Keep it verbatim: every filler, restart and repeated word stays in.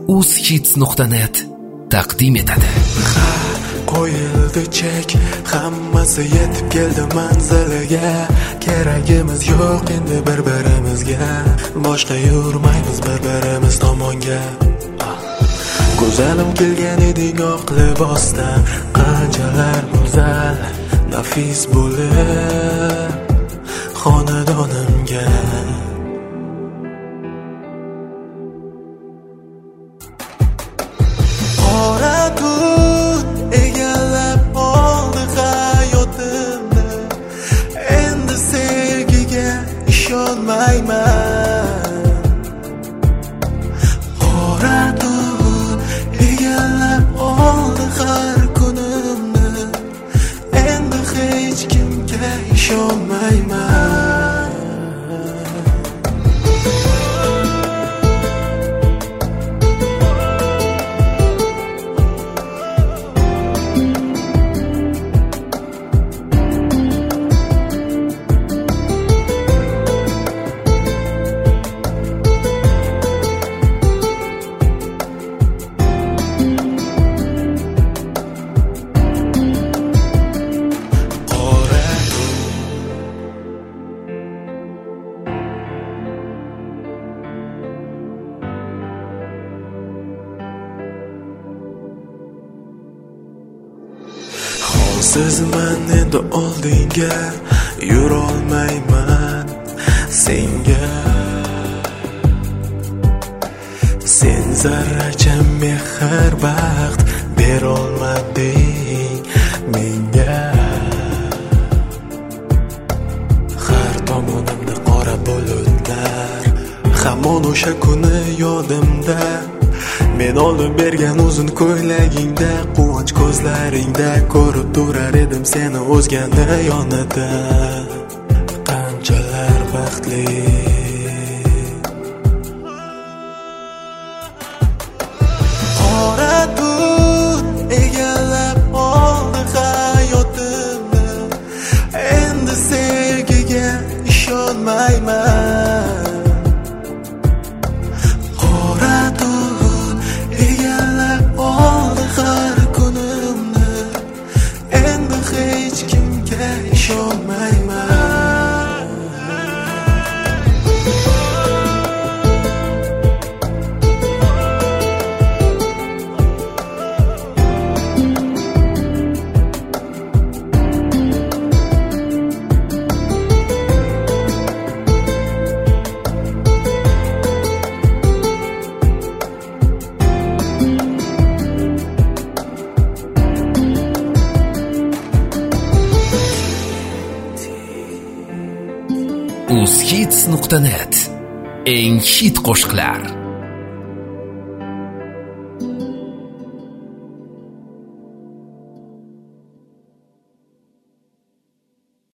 uzhits nuqta net taqdim etadi. Qo'yildi chek, hammasi yetib keldi manziliga. Keragimiz yo'q endi bir-birimizga, boshqa yurmaymiz bir-birimiz tomonga. Go'zalim kelgan eding oq libosdan, qanchalar go'zal, nafis bo'lib xonadonimga. Qora tut egallab oldi hayotimni, endi sevgiga ishonmayman. Qora tut egallab oldi har kunimni, endi hech kimga ishonmayman. Sizman endi oldinga yurolmayman senga. Sen zarracha mehr baxt berolmading menga. Har tomonimda qora bulutlar, hamon o'sha kuni yodimda. Men olib bergan uzun ko'ylagingda, quvonch ko'zlaringda ko'rib turar edim seni o'zgani yonida. Qanchalar baxtli. Qora tut egallab oldi hayotimni, endi sevgiga ishonmayman. Qora tut egallab oldi har kunimni, endi hech kimga ishonmayman. uzhits nuqta net eng hit qo'shiqlar.